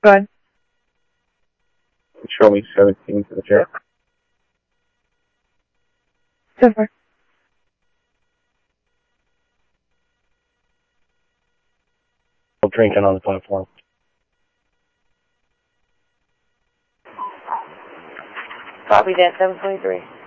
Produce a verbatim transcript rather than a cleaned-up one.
Go ahead. Show me seventeen to the chair. So far. Drinking on the platform. Copy that, seven twenty-three.